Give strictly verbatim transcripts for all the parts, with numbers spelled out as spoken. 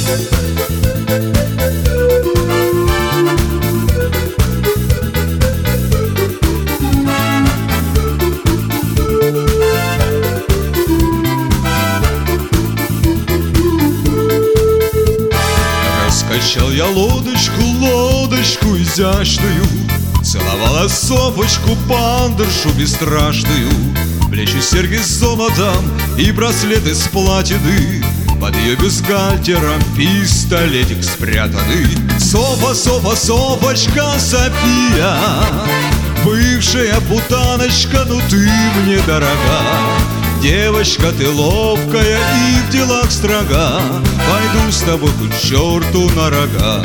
Раскачал я лодочку, лодочку изящную, целовала совочку, пандершу бесстрашную. Плечи серьги с золотом и браслеты с платины, под ее бюстгальтером пистолетик спрятанный. Софа, Софа, Софочка, София, бывшая путаночка, ну ты мне дорога. Девочка, ты ловкая и в делах строга, пойду с тобой к черту на рога.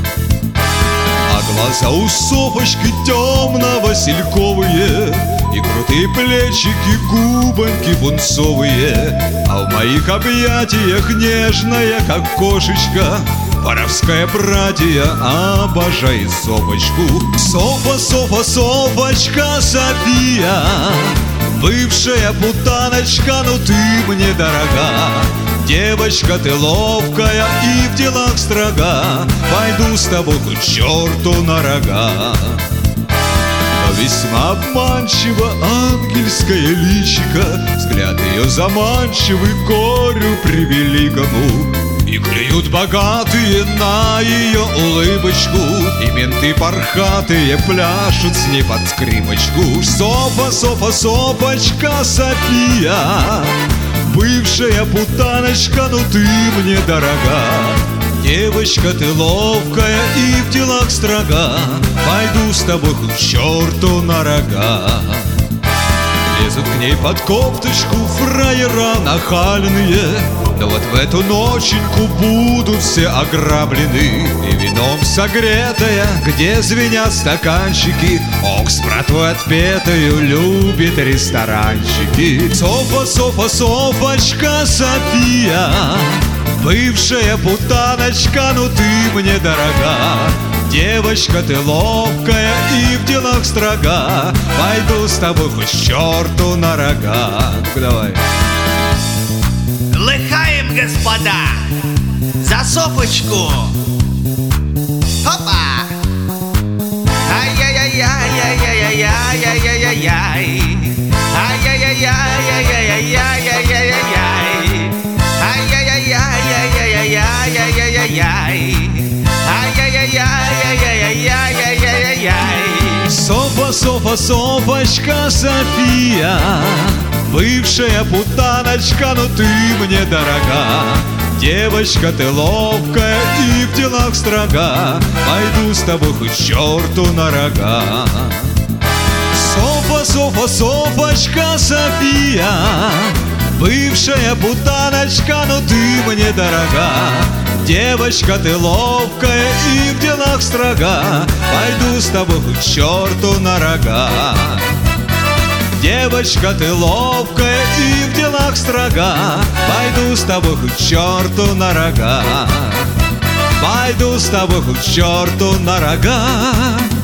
А глаза у Софочки темно-васильковые, и крутые плечики, губоньки пунцовые, а в моих объятиях нежная, как кошечка, воровская братья обожает Софочку. Софа, Софа, Софочка, София, бывшая путаночка, ну ты мне дорога. Девочка, ты ловкая и в делах строга, пойду с тобой к черту на рога. Но весьма обманчиво ангельское личико, взгляд ее заманчивый горю превеликому. И клюют богатые на ее улыбочку, и менты пархатые пляшут с ней под скрипочку. Софа, Софа, Софочка, София, бывшая путаночка, ну ты мне дорога. Девочка, ты ловкая и в делах строга, пойду с тобой к черту на рога. Лезут к ней под кофточку фраера нахальные, но вот в эту ноченьку будут все ограблены. И вином согретая, где звенят стаканчики, ох, с братвой отпетою любит ресторанчики. Софа, Софа, Софочка, София, бывшая путаночка, ну ты мне дорога. Девочка, ты ловкая и в делах строга, пойду с тобой хоть черту на рога. Ну-ка давай. Лыхаем, господа, за Софочку. Хопа! Ай-яй-яй-яй-яй-яй-яй-яй-яй-яй. Ай-яй-яй-яй-яй-яй-яй-яй-яй. Ай-яй-яй-яй-яй-яй-яй-яй-яй. Ай-яй-яй-яй-яй-яй-яй-яй-яй. Софа, Софа, Софочка, София, бывшая путаночка, ну ты мне дорога. Девочка, ты ловкая и в делах строга, пойду с тобой хоть черту на рога. Софа, Софа, Софочка, София, бывшая путаночка, ну ты мне дорога. Девочка, ты ловкая и в делах строга, пойду с тобой к черту на рога. Девочка, ты ловкая и в делах строга, пойду с тобой к черту на рога. Пойду с тобой к черту на рога.